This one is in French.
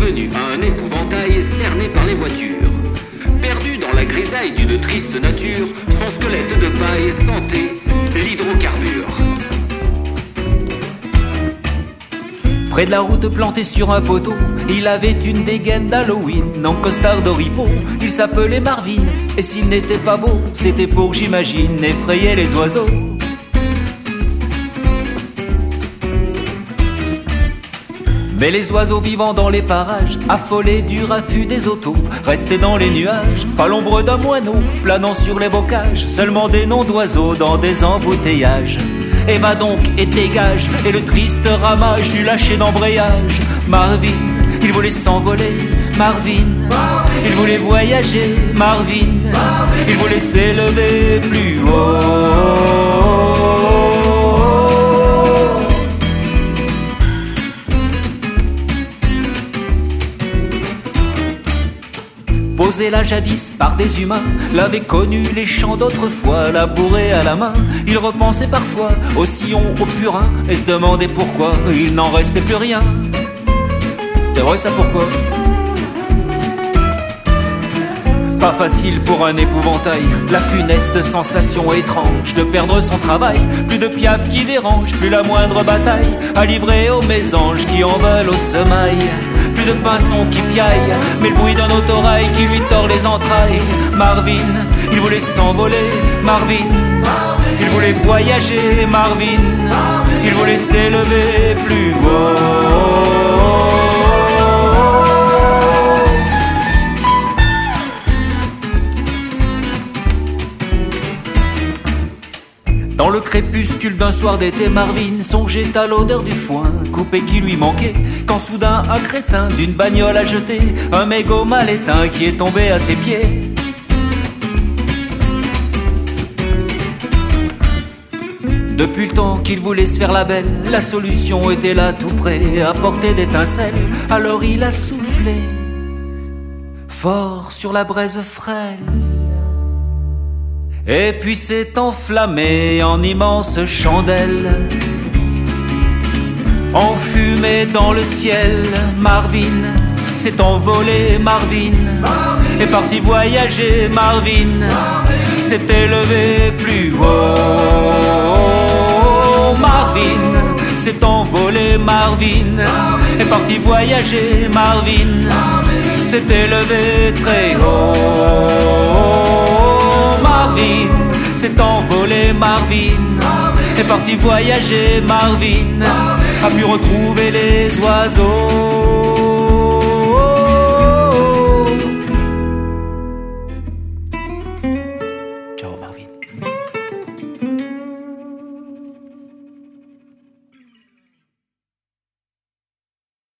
devenu un épouvantail cerné par les voitures. Perdu dans la grisaille d'une triste nature, son squelette de paille sentait l'hydrocarbure. Près de la route plantée sur un poteau, il avait une dégaine d'Halloween. En costard d'oripeau, il s'appelait Marvin. Et s'il n'était pas beau, c'était pour, j'imagine, effrayer les oiseaux. Mais les oiseaux vivant dans les parages, affolés du raffut des autos, restaient dans les nuages, pas l'ombre d'un moineau, planant sur les bocages, seulement des noms d'oiseaux dans des embouteillages. Et va donc et dégage, et le triste ramage du lâcher d'embrayage. Marvin, il voulait s'envoler, Marvin, il voulait voyager, Marvin, il voulait s'élever plus haut. Posé là jadis par des humains, l'avait connu les champs d'autrefois, labouré à la main. Il repensait parfois au sillon, au purin, et se demandait pourquoi il n'en restait plus rien. C'est vrai ça, pourquoi? Pas facile pour un épouvantail, la funeste sensation étrange de perdre son travail. Plus de piaf qui dérange, plus la moindre bataille à livrer aux mésanges qui en veulent au semail. Plus de pinsons qui piaillent, mais le bruit d'un autorail qui lui tord les entrailles. Marvin, il voulait s'envoler, Marvin, il voulait voyager, Marvin, il voulait s'élever plus haut. Dans le crépuscule d'un soir d'été, Marvin songeait à l'odeur du foin coupé qui lui manquait, quand soudain un crétin d'une bagnole a jeté un mégot mal éteint qui est tombé à ses pieds. Depuis le temps qu'il voulait se faire la belle, la solution était là tout près, à portée d'étincelle. Alors il a soufflé fort sur la braise frêle, et puis s'est enflammé en immense chandelle. Enfumé dans le ciel, Marvin s'est envolé, Marvin est parti voyager, Marvin s'est élevé plus haut. Marvin s'est envolé, Marvin est parti voyager, Marvin s'est élevé très haut. Marvin s'est envolé, Marvin est parti voyager, Marvin a pu retrouver les oiseaux.